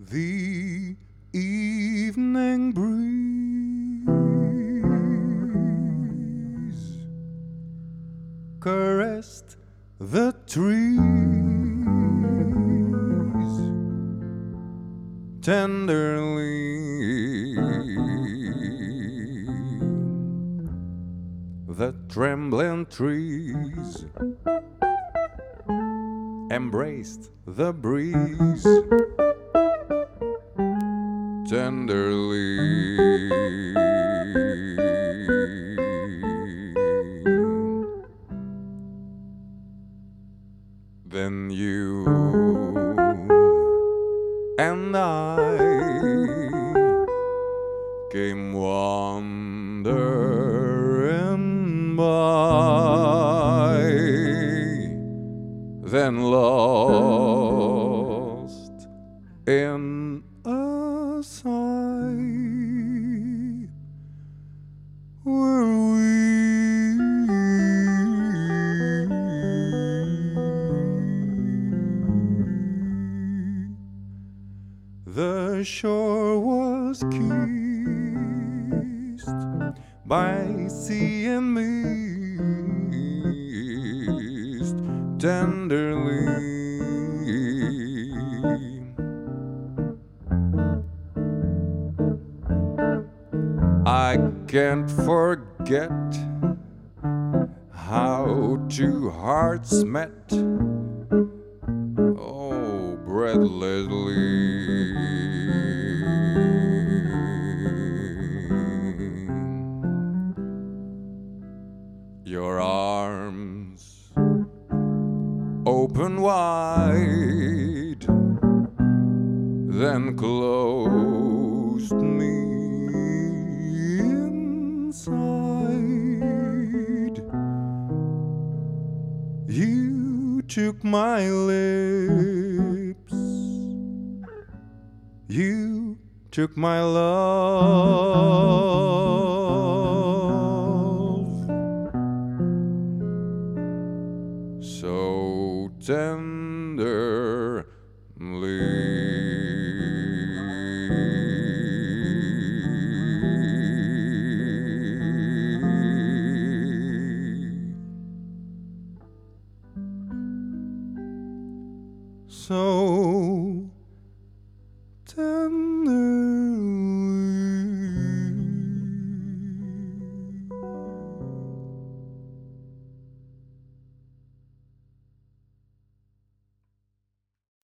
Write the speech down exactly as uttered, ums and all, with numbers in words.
The evening breeze caressed the trees tenderly. The trembling trees embraced the breeze tenderly. Then you and I came wandering by, then lost in a sigh were we. The shore was kissed by sea and mist tenderly. I can't forget how two hearts met, oh, breathlessly. Your arms open wide, then closed me inside. You took my lips, you took my love, so tenderly. So tenderly.